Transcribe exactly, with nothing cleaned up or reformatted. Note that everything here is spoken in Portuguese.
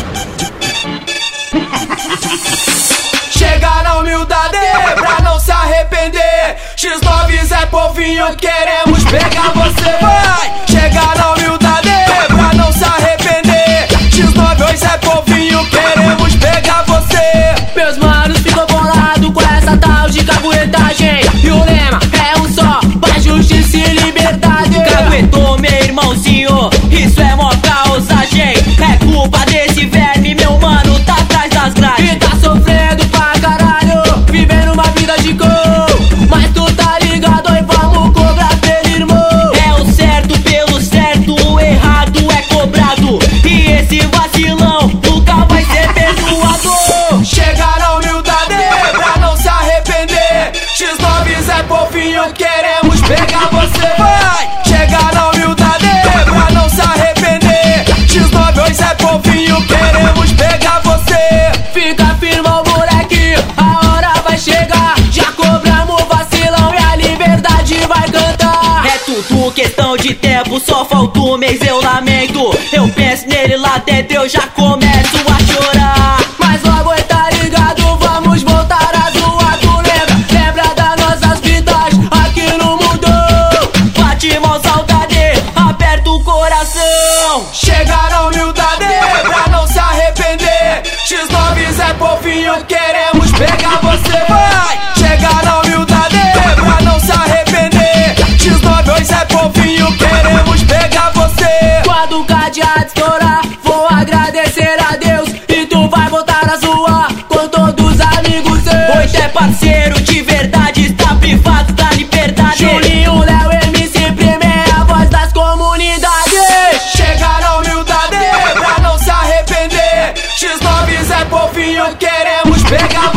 Chega na humildade pra não se arrepender. X nove Zé Povinho, queremos pegar você. Vai! Chega na humildade pra não se arrepender. X nove Zé Povinho, queremos pegar você. Meus manos ficam bolados com essa tal de caguetagem. E o lema é um só: paz, justiça e liberdade. Caguetou, meu irmãozinho, isso é mó causagem. É culpa desse verme, meu mano, tá atrás das grades. E tá sofrendo pra caralho, vivendo uma vida de cor. Mas tu tá ligado, e vamos cobrar pelo irmão. É o certo pelo certo, o errado é cobrado. E esse vacilão nunca vai ser perdoado. Chega na humildade pra não se arrepender. X nove Zé Povinho, queremos pegar você. Vai! Chega na humildade pra não se arrepender. X nove Zé Povinho, queremos pegar você. Fica firmão, moleque, a hora vai chegar. Já cobramos o vacilão e a liberdade vai cantar. É tudo questão de tempo, só falta um mês, eu lamento. Eu penso nele lá dentro, eu já começo a chorar. Mas logo ele tá ligado, vamos voltar a zoar. Tu lembra, lembra das nossas vidas aqui no mundo. Bate mão, saudade, aperta o coração. Chega na humildade pra não se arrepender. X nove Zé Povinho, queremos pegar você. Vai! Chega na humildade pra não se arrepender. X nove Zé Povinho, queremos pegar você. Quando o cadeado estourar, vou agradecer a Deus. E tu vai voltar a zoar com todos os amigos seus. Hoje é parceiro de verdade, está privado da liberdade. Julinho, Léo, M C Prime é a voz das comunidades. Chega na humildade pra não se arrepender. X nove Zé Povinho, queremos pegar